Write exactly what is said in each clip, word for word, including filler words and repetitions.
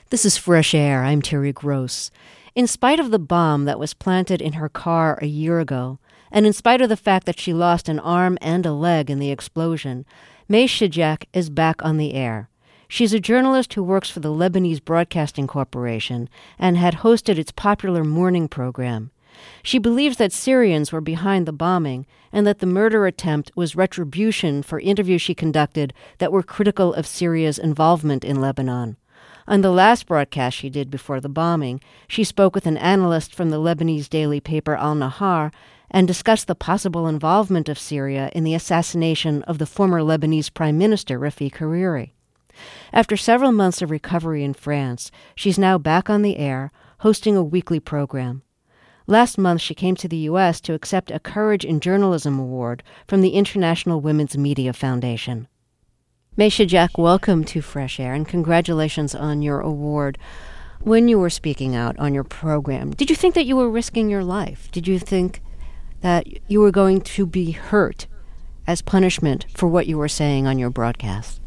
This is Fresh Air. I'm Terry Gross. In spite of the bomb that was planted in her car a year ago, and in spite of the fact that she lost an arm and a leg in the explosion, May Shijak is back on the air. She's a journalist who works for the Lebanese Broadcasting Corporation and had hosted its popular morning program. She believes that Syrians were behind the bombing and that the murder attempt was retribution for interviews she conducted that were critical of Syria's involvement in Lebanon. On the last broadcast she did before the bombing, she spoke with an analyst from the Lebanese daily paper Al-Nahar and discussed the possible involvement of Syria in the assassination of the former Lebanese Prime Minister Rafik Hariri. After several months of recovery in France, she's now back on the air, hosting a weekly program. Last month, she came to the U S to accept a Courage in Journalism Award from the International Women's Media Foundation. May Shijak, welcome to Fresh Air, and congratulations on your award. When you were speaking out on your program, did you think that you were risking your life? Did you think that you were going to be hurt as punishment for what you were saying on your broadcast?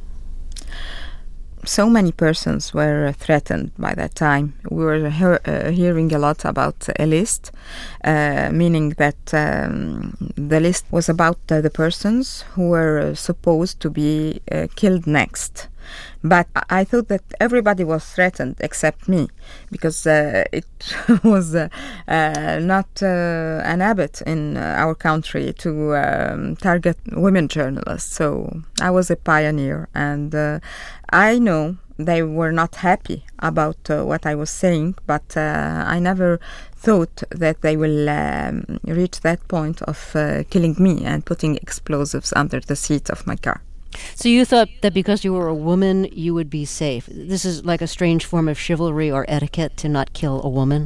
So many persons were threatened by that time. We were he- uh, hearing a lot about a list, uh, meaning that um, the list was about uh, the persons who were uh, supposed to be uh, killed next. But I thought that everybody was threatened except me, because uh, it was uh, uh, not uh, an habit in uh, our country to um, target women journalists. So I was a pioneer, and uh, I know they were not happy about uh, what I was saying, but uh, I never thought that they will um, reach that point of uh, killing me and putting explosives under the seat of my car. So you thought that because you were a woman, you would be safe. This is like a strange form of chivalry or etiquette to not kill a woman?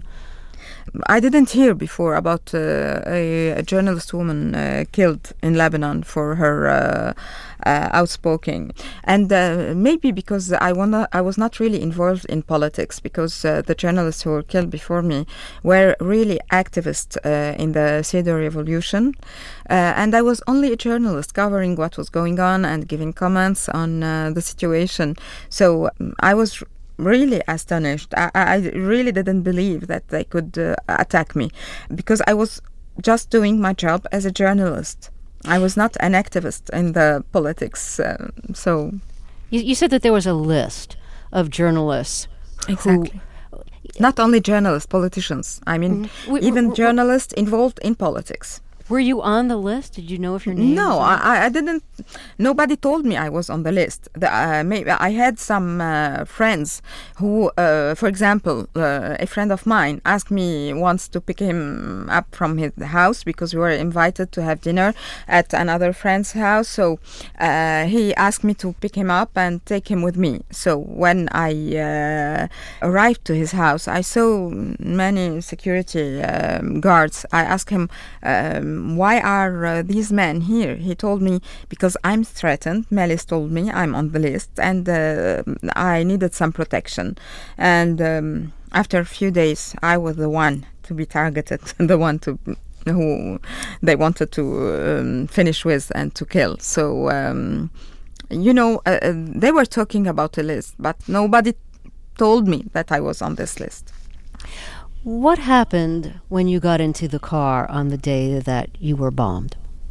I didn't hear before about uh, a, a journalist woman uh, killed in Lebanon for her uh, uh, outspoken. And uh, maybe because I, wanna, I was not really involved in politics, because uh, the journalists who were killed before me were really activists uh, in the Syrian revolution. Uh, and I was only a journalist covering what was going on and giving comments on uh, the situation. So um, I was really astonished. I, I really didn't believe that they could uh, attack me, because I was just doing my job as a journalist. I was not an activist in the politics. Uh, so, you, you said that there was a list of journalists. Exactly. Who, not only journalists, politicians. I mean, mm-hmm. we, even we, journalists involved in politics. Were you on the list? Did you know if your name No, was on I, I didn't. Nobody told me I was on the list. The, uh, maybe I had some uh, friends who, uh, for example, uh, a friend of mine asked me once to pick him up from his house, because we were invited to have dinner at another friend's house. So uh, he asked me to pick him up and take him with me. So when I uh, arrived to his house, I saw many security um, guards. I asked him, um, why are uh, these men here? He told me, because I'm threatened. Melis told me I'm on the list, and uh, I needed some protection. And um, after a few days, I was the one to be targeted, the one to who they wanted to um, finish with and to kill. So, um, you know, uh, they were talking about a list, but nobody told me that I was on this list. What happened when you got into the car on the day that you were bombed?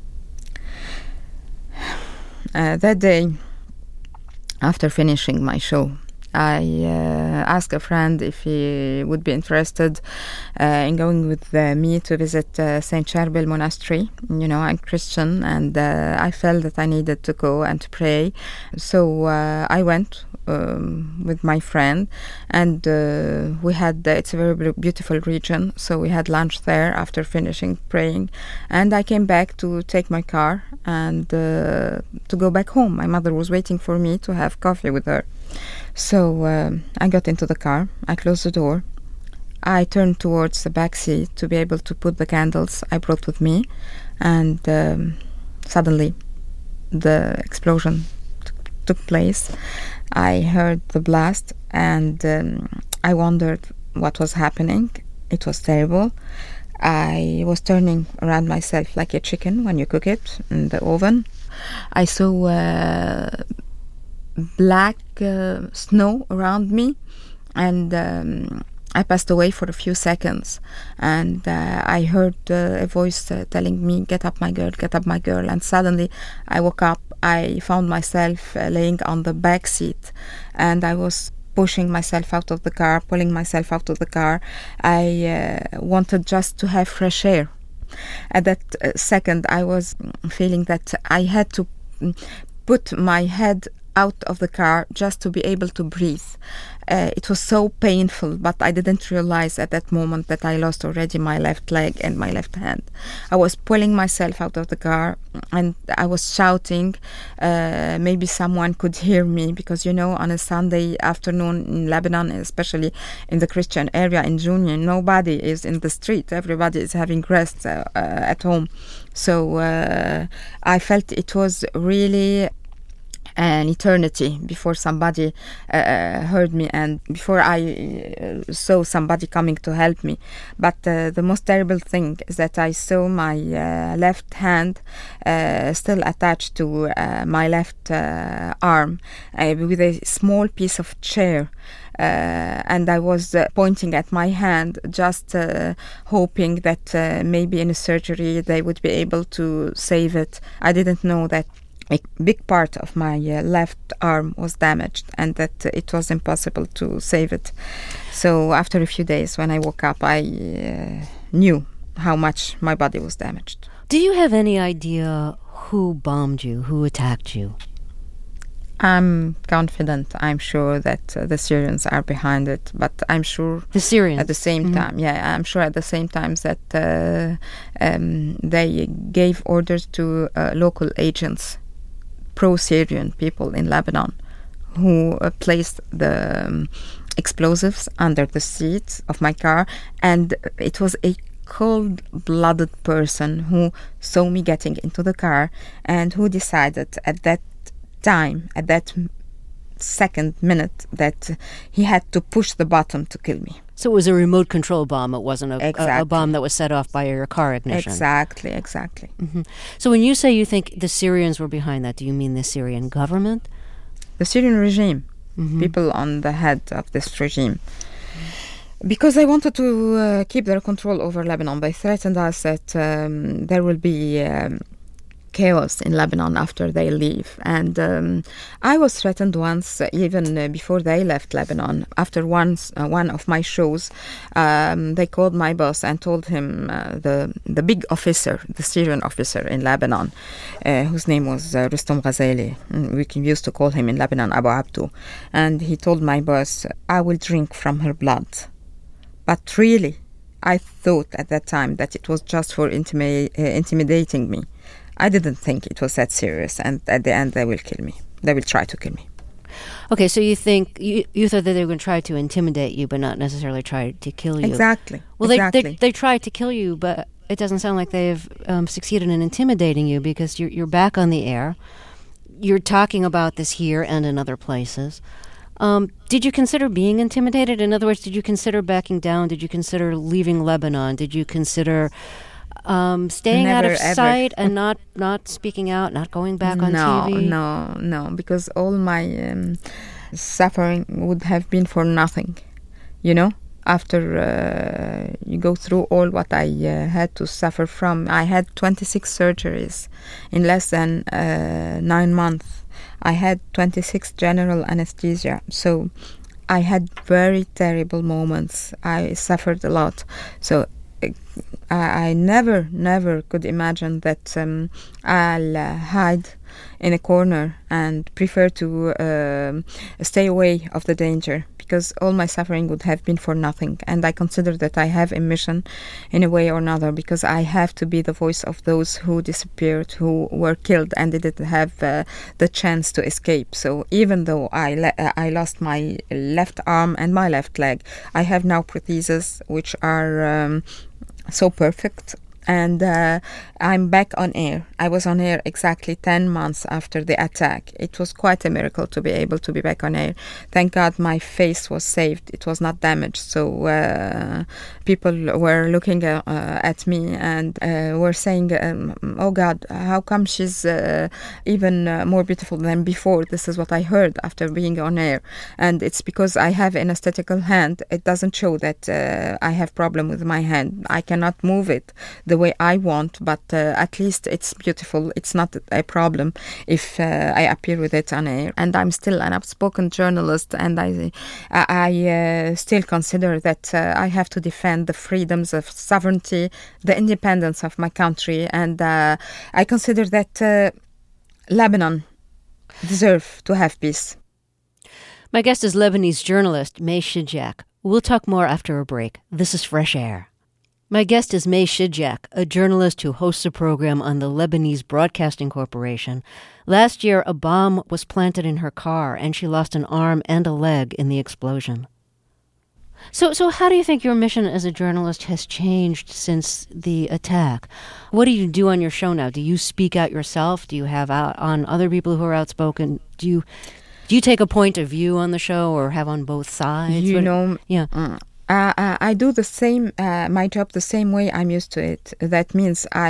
Uh, that day, after finishing my show, I uh, asked a friend if he would be interested uh, in going with uh, me to visit uh, Saint Charbel Monastery. You know, I'm Christian, and uh, I felt that I needed to go and to pray. So uh, I went Um, with my friend, and uh, we had, uh, it's a very beautiful region, so we had lunch there after finishing praying, and I came back to take my car and uh, to go back home. My mother was waiting for me to have coffee with her. So um, I got into the car, I closed the door, I turned towards the back seat to be able to put the candles I brought with me, and um, suddenly the explosion t- took place. I heard the blast, and um, I wondered what was happening. It was terrible. I was turning around myself like a chicken when you cook it in the oven. I saw uh, black uh, snow around me, and um, I passed away for a few seconds, and uh, I heard uh, a voice uh, telling me, "Get up, my girl, get up, my girl." And suddenly I woke up. I found myself uh, laying on the back seat, and I was pushing myself out of the car, pulling myself out of the car. I uh, wanted just to have fresh air. At that uh, second, I was feeling that I had to put my head out of the car just to be able to breathe. Uh, it was so painful, but I didn't realize at that moment that I lost already my left leg and my left hand. I was pulling myself out of the car, and I was shouting. Uh, maybe someone could hear me, because, you know, on a Sunday afternoon in Lebanon, especially in the Christian area in June, nobody is in the street. Everybody is having rest uh, uh, at home. So uh, I felt it was really an eternity before somebody uh, heard me, and before I uh, saw somebody coming to help me. But uh, the most terrible thing is that I saw my uh, left hand uh, still attached to uh, my left uh, arm uh, with a small piece of chair. Uh, and I was uh, pointing at my hand, just uh, hoping that uh, maybe in a surgery they would be able to save it. I didn't know that a big part of my uh, left arm was damaged, and that uh, it was impossible to save it. So after a few days, when I woke up, I uh, knew how much my body was damaged. Do you have any idea who bombed you, who attacked you? I'm confident, I'm sure that uh, the Syrians are behind it, but I'm sure the Syrians at the same mm-hmm. time, yeah, I'm sure at the same time that uh, um, they gave orders to uh, local agents, pro-Syrian people in Lebanon, who uh, placed the um, explosives under the seat of my car, and it was a cold-blooded person who saw me getting into the car and who decided at that time, at that second minute, that he had to push the button to kill me. So it was a remote control bomb. It wasn't a, exactly. a, a bomb that was set off by your car ignition. Exactly, exactly. Mm-hmm. So when you say you think the Syrians were behind that, do you mean the Syrian government? The Syrian regime, mm-hmm. people on the head of this regime. Because they wanted to uh, keep their control over Lebanon. They threatened us that um, there will be Um, chaos in Lebanon after they leave. And um, I was threatened once, uh, even uh, before they left Lebanon. After once, uh, one of my shows, um, they called my boss and told him, uh, the the big officer, the Syrian officer in Lebanon, uh, whose name was uh, Rustam Ghazali. We used to call him in Lebanon Abu Abdu. And he told my boss, "I will drink from her blood." But really, I thought at that time that it was just for intimi- uh, intimidating me. I didn't think it was that serious, and at the end they will kill me. They will try to kill me. Okay, so you think, you, you thought that they were going to try to intimidate you, but not necessarily try to kill you. Exactly. Well, exactly. They, they they tried to kill you, but it doesn't sound like they've um, succeeded in intimidating you, because you're, you're back on the air. You're talking about this here and in other places. Um, did you consider being intimidated? In other words, did you consider backing down? Did you consider leaving Lebanon? Did you consider Um, staying Never, out of ever. sight and not, not speaking out, not going back on no, T V? No, no, because all my um, suffering would have been for nothing, you know? After uh, you go through all what I uh, had to suffer from. I had twenty-six surgeries in less than uh, nine months. I had twenty-six general anesthesia, so I had very terrible moments. I suffered a lot, so I, I never, never could imagine that um, I'll uh, hide in a corner and prefer to uh, stay away of the danger, because all my suffering would have been for nothing. And I consider that I have a mission in a way or another, because I have to be the voice of those who disappeared, who were killed and didn't have uh, the chance to escape. So even though I, le- uh, I lost my left arm and my left leg, I have now prostheses which are Um, so perfect. And uh, I'm back on air. I was on air exactly ten months after the attack. It was quite a miracle to be able to be back on air. Thank God my face was saved. It was not damaged. So uh, people were looking uh, at me and uh, were saying, um, oh God, how come she's uh, even uh, more beautiful than before? This is what I heard after being on air. And it's because I have an aesthetical hand. It doesn't show that uh, I have problem with my hand. I cannot move it the way I want, but uh, at least it's beautiful. It's not a problem if uh, I appear with it on air. And I'm still an outspoken journalist, and I, I uh, still consider that uh, I have to defend the freedoms of sovereignty, the independence of my country, and uh, I consider that uh, Lebanon deserves to have peace. My guest is Lebanese journalist May Shijak. We'll talk more after a break. This is Fresh Air. My guest is May Shijak, a journalist who hosts a program on the Lebanese Broadcasting Corporation. Last year, a bomb was planted in her car, and she lost an arm and a leg in the explosion. So, so how do you think your mission as a journalist has changed since the attack? What do you do on your show now? Do you speak out yourself? Do you have out on other people who are outspoken? Do you do you take a point of view on the show, or have on both sides? You what, know, yeah. Uh, Uh, uh, I do the same, uh, my job the same way I'm used to it. That means I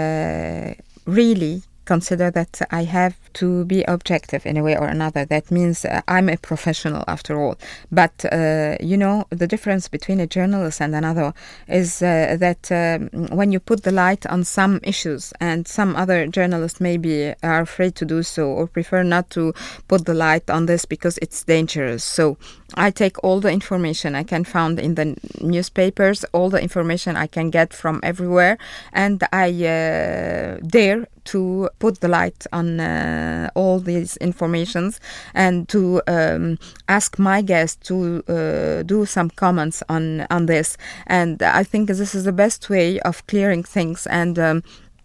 uh, really consider that I have to be objective in a way or another. That means uh, I'm a professional after all. But, uh, you know, the difference between a journalist and another is uh, that um, when you put the light on some issues, and some other journalists maybe are afraid to do so or prefer not to put the light on this because it's dangerous. So I take all the information I can find in the newspapers, all the information I can get from everywhere, and I uh, dare to put the light on uh, all these informations, and to um, ask my guests to uh, do some comments on, on this. And I think this is the best way of clearing things, and um,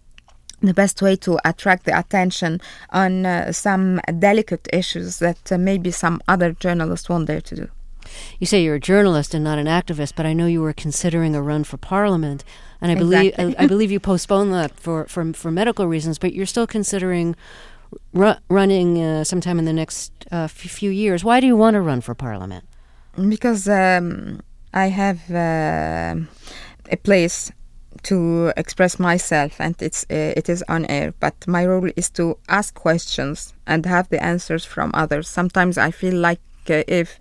the best way to attract the attention on uh, some delicate issues that uh, maybe some other journalists won't dare to do. You say you're a journalist and not an activist, but I know you were considering a run for parliament, and I believe exactly. I, I believe you postponed that for, for, for medical reasons, but you're still considering ru- running uh, sometime in the next uh, f- few years. Why do you want to run for parliament? Because um, I have uh, a place to express myself, and it's uh, it is on air, but my role is to ask questions and have the answers from others. Sometimes I feel like uh, if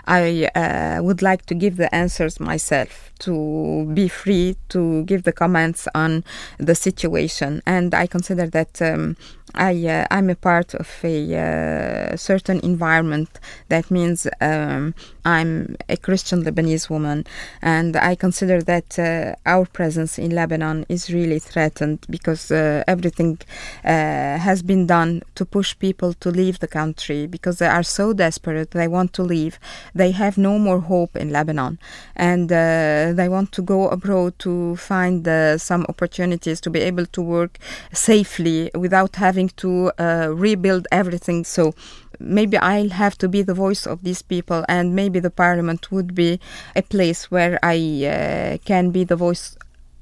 I uh, would like to give the answers myself, to be free to give the comments on the situation, and I consider that um, I uh, I'm a part of a uh, certain environment. That means um, I'm a Christian Lebanese woman, and I consider that uh, our presence in Lebanon is really threatened, because uh, everything uh, has been done to push people to leave the country, because they are so desperate. They want to leave. They have no more hope in Lebanon, and uh, they want to go abroad to find uh, some opportunities to be able to work safely without having to uh, rebuild everything. So maybe I'll have to be the voice of these people, and maybe the parliament would be a place where I uh, can be the voice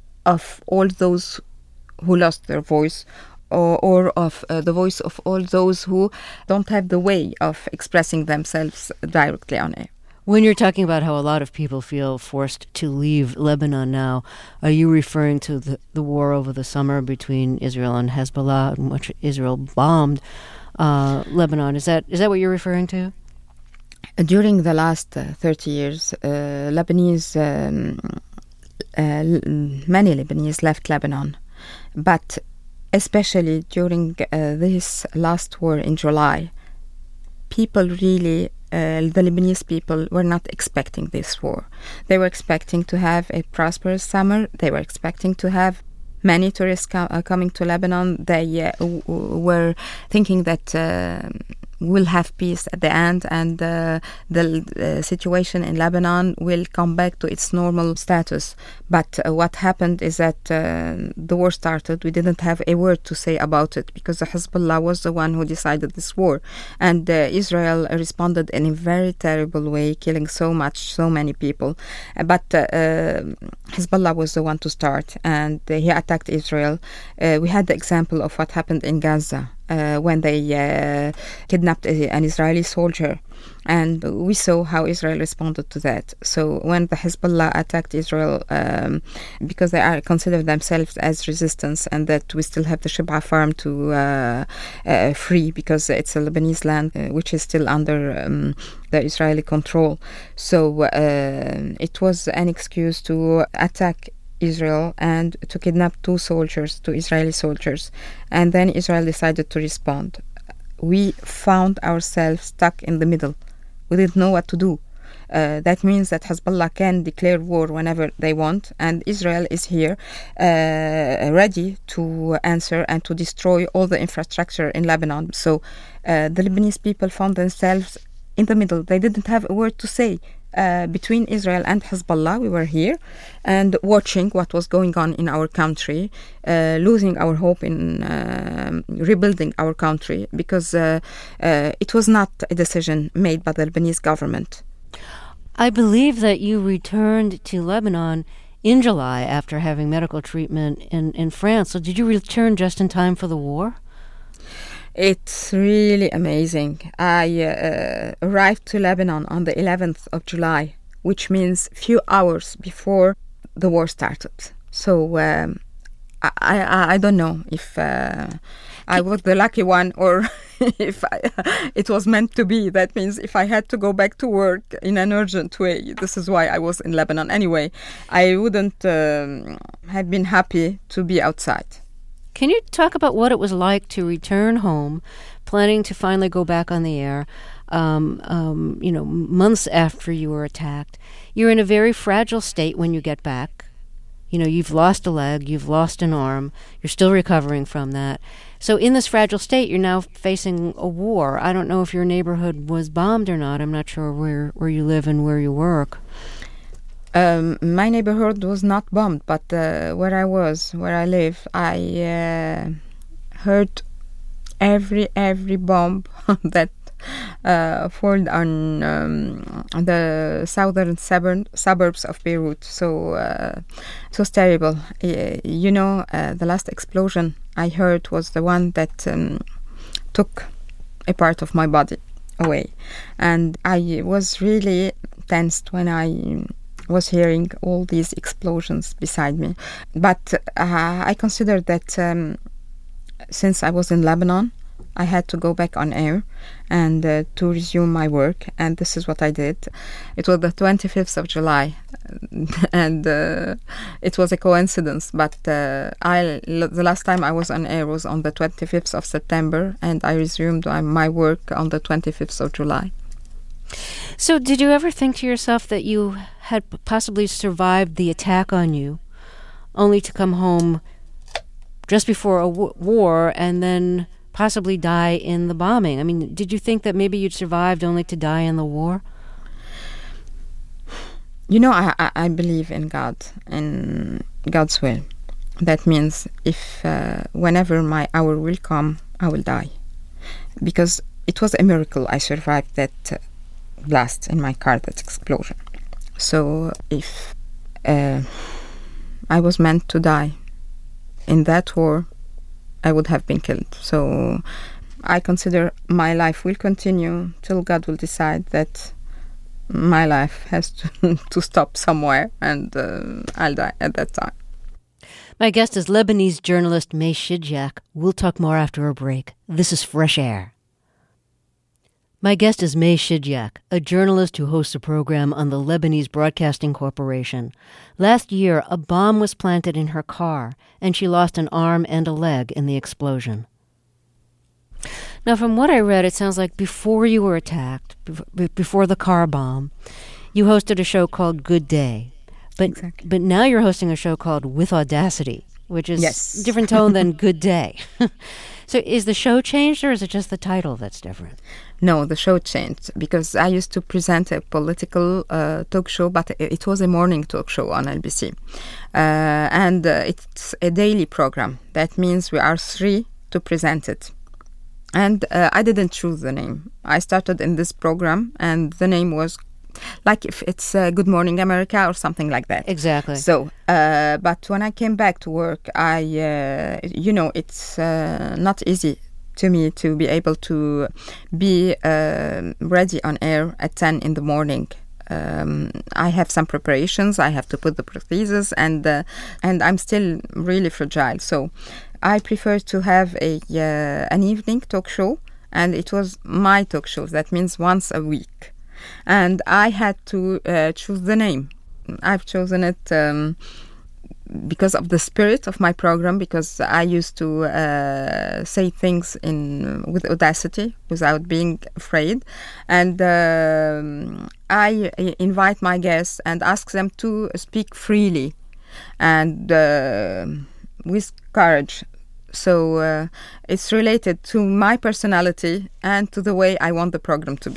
of all those who lost their voice, or, or of uh, the voice of all those who don't have the way of expressing themselves directly on air. When you're talking about how a lot of people feel forced to leave Lebanon now, are you referring to the, the war over the summer between Israel and Hezbollah, in which Israel bombed uh, Lebanon? Is that is that what you're referring to? During the last uh, thirty years, uh, Lebanese, um, uh, many Lebanese left Lebanon, but especially during uh, this last war in July, people really Uh, the Lebanese people were not expecting this war. They were expecting to have a prosperous summer. They were expecting to have many tourists com- uh, coming to Lebanon. They uh, w- were thinking that uh, we'll have peace at the end, and uh, the uh, situation in Lebanon will come back to its normal status. But uh, what happened is that uh, the war started. We didn't have a word to say about it because the Hezbollah was the one who decided this war. And uh, Israel responded in a very terrible way, killing so much, so many people. Uh, but uh, uh, Hezbollah was the one to start, and uh, he attacked Israel. Uh, we had the example of what happened in Gaza. Uh, when they uh, kidnapped a, an Israeli soldier. And we saw how Israel responded to that. So when the Hezbollah attacked Israel, um, because they are consider themselves as resistance, and that we still have the Shib'a farm to uh, uh, free because it's a Lebanese land uh, which is still under um, the Israeli control. So uh, it was an excuse to attack Israel and to kidnap two soldiers, two Israeli soldiers. And then Israel decided to respond. We found ourselves stuck in the middle. We didn't know what to do. Uh, that means that Hezbollah can declare war whenever they want, and Israel is here uh, ready to answer and to destroy all the infrastructure in Lebanon. So uh, the Lebanese people found themselves in the middle. They didn't have a word to say. Uh, between Israel and Hezbollah, we were here and watching what was going on in our country, uh, losing our hope in uh, rebuilding our country, because uh, uh, it was not a decision made by the Lebanese government. I believe that you returned to Lebanon in July after having medical treatment in, in France. So did you return just in time for the war? It's really amazing. I uh, arrived to Lebanon on the eleventh of July, which means few hours before the war started. So um, I, I I don't know if uh, I was the lucky one or if I, it was meant to be. That means if I had to go back to work in an urgent way, this is why I was in Lebanon. Anyway, I wouldn't um, have been happy to be outside. Can you talk about what it was like to return home, planning to finally go back on the air, um, um, you know, months after you were attacked? You're in a very fragile state when you get back. You know, you've lost a leg, you've lost an arm, you're still recovering from that. So in this fragile state, you're now facing a war. I don't know if your neighborhood was bombed or not. I'm not sure where, where you live and where you work. Um, my neighborhood was not bombed, but uh, where I was, where I live, I uh, heard every every bomb that uh, fallen on um, the southern suburb, suburbs of Beirut. So uh, it was terrible. Uh, you know, uh, the last explosion I heard was the one that um, took a part of my body away, and I was really tensed when I was hearing all these explosions beside me. But uh, I considered that um, since I was in Lebanon, I had to go back on air and uh, to resume my work, and this is what I did. It was the twenty-fifth of July, and uh, it was a coincidence, but uh, I, the last time I was on air was on the twenty-fifth of September, and I resumed my work on the twenty-fifth of July. So did you ever think to yourself that you had possibly survived the attack on you, only to come home just before a w- war and then possibly die in the bombing? I mean, did you think that maybe you'd survived only to die in the war? You know, I, I believe in God, in God's will. That means if uh, whenever my hour will come, I will die. Because it was a miracle I survived that uh, blast in my car, that explosion. So if uh, I was meant to die in that war, I would have been killed. So I consider my life will continue till God will decide that my life has to, to stop somewhere, and uh, I'll die at that time. My guest is Lebanese journalist May Shidjak. We'll talk more after a break. This is Fresh Air. My guest is May Shidjak, a journalist who hosts a program on the Lebanese Broadcasting Corporation. Last year, a bomb was planted in her car, and she lost an arm and a leg in the explosion. Now, from what I read, it sounds like before you were attacked, before the car bomb, you hosted a show called Good Day. But, exactly. But now you're hosting a show called With Audacity. which is yes. different tone than good day. So is the show changed, or is it just the title that's different? No, the show changed because I used to present a political uh, talk show, but it was a morning talk show on L B C. Uh, and uh, it's a daily program. That means we are three to present it. And uh, I didn't choose the name. I started in this program, and the name was like if it's uh, Good Morning America or something like that. Exactly. So, uh, but when I came back to work, I, uh, you know, it's uh, not easy to me to be able to be uh, ready on air at ten in the morning. Um, I have some preparations. I have to put the prosthesis, and uh, and I'm still really fragile. So I prefer to have a uh, an evening talk show, and it was my talk show. That means once a week. And I had to uh, choose the name. I've chosen it um, because of the spirit of my program, because I used to uh, say things in with audacity without being afraid. And um, I invite my guests and ask them to speak freely and uh, with courage. So uh, it's related to my personality and to the way I want the program to be.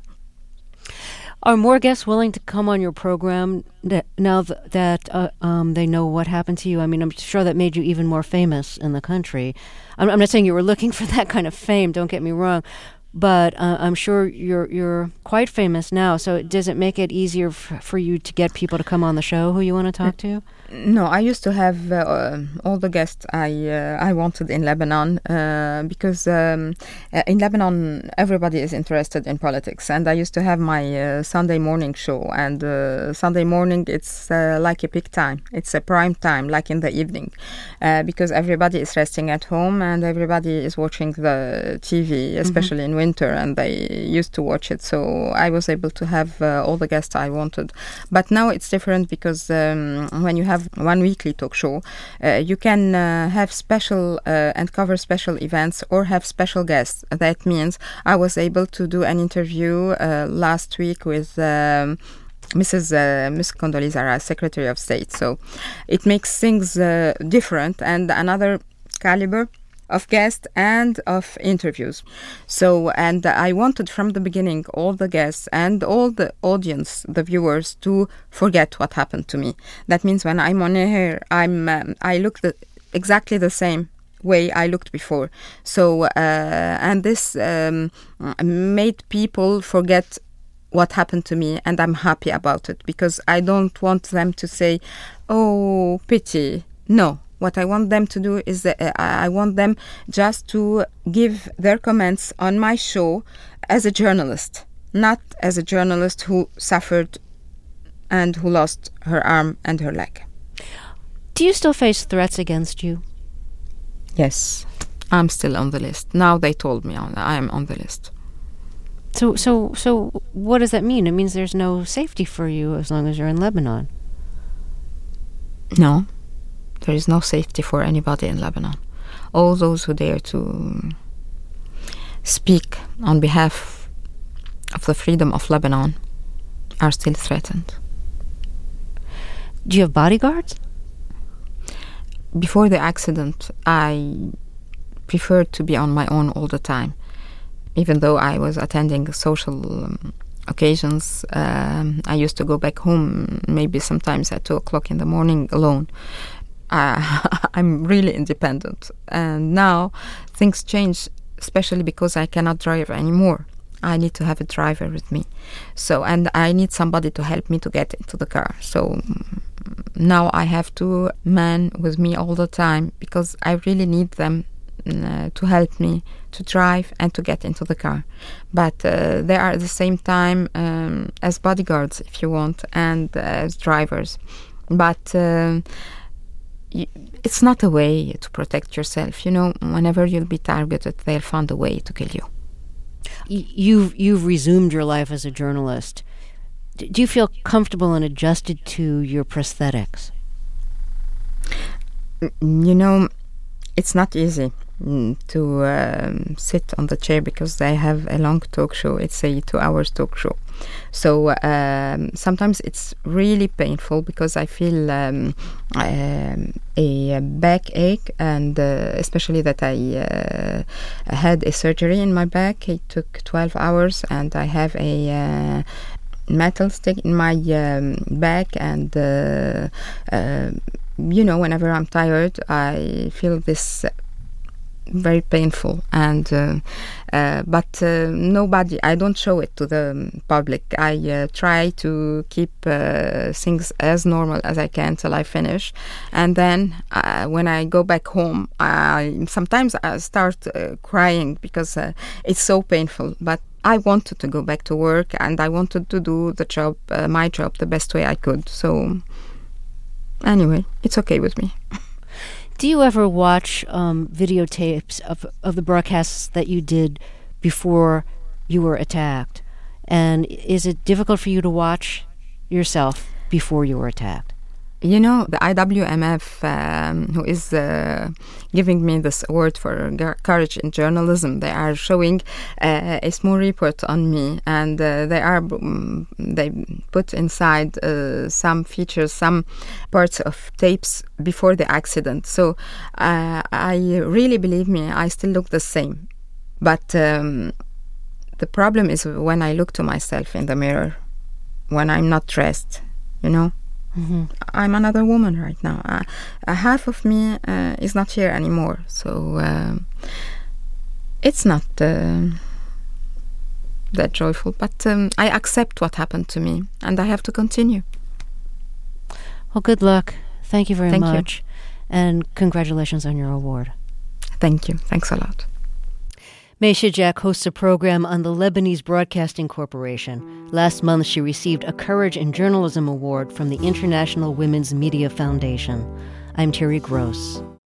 Are more guests willing to come on your program that, now th- that uh, um, they know what happened to you? I mean, I'm sure that made you even more famous in the country. I'm, I'm not saying you were looking for that kind of fame, don't get me wrong, but uh, I'm sure you're you're quite famous now. So does it make it easier f- for you to get people to come on the show who you want to talk to? No, I used to have uh, all the guests I uh, I wanted in Lebanon uh, because um, uh, in Lebanon everybody is interested in politics, and I used to have my uh, Sunday morning show, and uh, Sunday morning it's uh, like a peak time, it's a prime time, like in the evening, uh, because everybody is resting at home and everybody is watching the T V, especially mm-hmm. in winter, and they used to watch it. So I was able to have uh, all the guests I wanted, but now it's different because um, when you have one weekly talk show, uh, you can uh, have special uh, and cover special events or have special guests. That means I was able to do an interview uh, last week with um, Missus Uh, Miss Condoleezza Rice, Secretary of State. So it makes things uh, different and another caliber of guests and of interviews. So, and I wanted from the beginning all the guests and all the audience, the viewers, to forget what happened to me. That means when I'm on air, I'm um, I look the, exactly the same way I looked before. So, uh, and this um, made people forget what happened to me, and I'm happy about it because I don't want them to say, "Oh, pity." No. What I want them to do is that uh, I want them just to give their comments on my show as a journalist, not as a journalist who suffered and who lost her arm and her leg. Do you still face threats against you? Yes, I'm still on the list. Now they told me I am on the list. So, so, so, what does that mean? It means there's no safety for you as long as you're in Lebanon. No. There is no safety for anybody in Lebanon. All those who dare to speak on behalf of the freedom of Lebanon are still threatened. Do you have bodyguards? Before the accident, I preferred to be on my own all the time. Even though I was attending social um, occasions, um, I used to go back home maybe sometimes at two o'clock in the morning alone. Uh, I'm really independent, and now things change, especially because I cannot drive anymore. I need to have a driver with me, so and I need somebody to help me to get into the car. So now I have two men with me all the time because I really need them uh, to help me to drive and to get into the car. But uh, they are at the same time um, as bodyguards, if you want, and uh, as drivers. But uh, it's not a way to protect yourself. You know, whenever you'll be targeted, they'll find a way to kill you. You've, you've resumed your life as a journalist. Do you feel comfortable and adjusted to your prosthetics? You know, it's not easy to um, sit on the chair because they have a long talk show. It's a two hours talk show. So um, sometimes it's really painful because I feel um, um, a backache, and uh, especially that I uh, had a surgery in my back. It took twelve hours, and I have a uh, metal stick in my um, back, and uh, uh, you know, whenever I'm tired, I feel this very painful, and uh, uh, but uh, nobody, I don't show it to the public. I uh, try to keep uh, things as normal as I can till I finish, and then uh, when I go back home, I sometimes I start uh, crying because uh, it's so painful, but I wanted to go back to work, and I wanted to do the job, uh, my job, the best way I could. So anyway, it's okay with me. Do you ever watch um, videotapes of, of the broadcasts that you did before you were attacked? And is it difficult for you to watch yourself before you were attacked? You know, the I W M F, um, who is uh, giving me this award for courage in journalism, they are showing uh, a small report on me, and uh, they are um, they put inside uh, some features, some parts of tapes before the accident. So uh, I really, believe me, I still look the same. But um, the problem is when I look to myself in the mirror, when I'm not dressed, you know. Mm-hmm. I'm another woman right now. Uh, uh, half of me uh, is not here anymore, so uh, it's not uh, that joyful. But um, I accept what happened to me, and I have to continue. Well, good luck. Thank you very Thank much, you. And congratulations on your award. Thank you. Thanks a lot. May Shijak hosts a program on the Lebanese Broadcasting Corporation. Last month, she received a Courage in Journalism Award from the International Women's Media Foundation. I'm Terry Gross.